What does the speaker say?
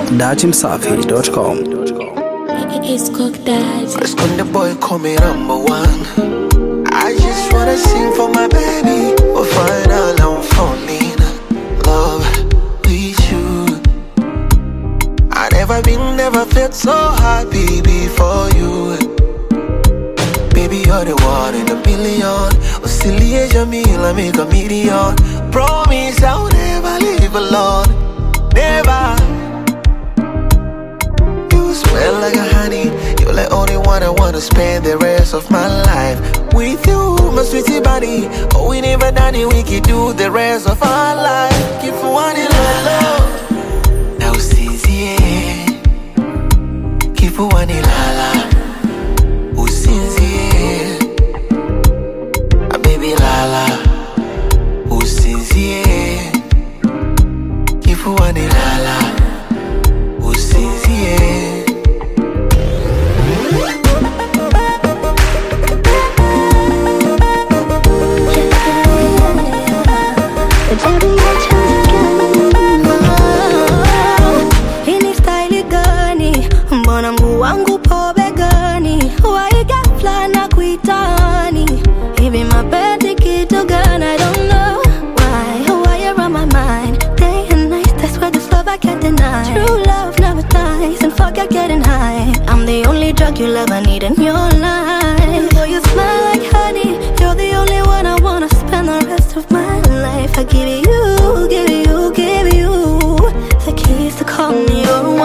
datimsafi.com. It's cooked that. First when the boy call me number one, I just wanna sing for my baby. We'll find out I'm falling in love with you. I never felt so happy before you. Baby, you're the one in a million. Oscillate me, I make a million. Promise I'll never leave alone. Never. You smell like a honey. You're the only one I wanna spend the rest of my life with you, my sweetie body. Oh, we never done it, we could do the rest of our life. Keep wanting love. Now sincere. Keep wanting la. Oh, sincere. Baby la. Oh, sincere. Keep wanting la. Oh, sincere. Hini style gani? Mbona mguu wangu po begani? Waiga flana kuitani. Hivi mapenzi kitu gani? I don't know why you're on my mind. Day and night, that's where this love I can't deny. True love never dies and forget getting high. I'm the only drug you ever need in your life. Though you smell like honey, you're the only one I wanna spend the rest of my life. I give you the keys to call me your own.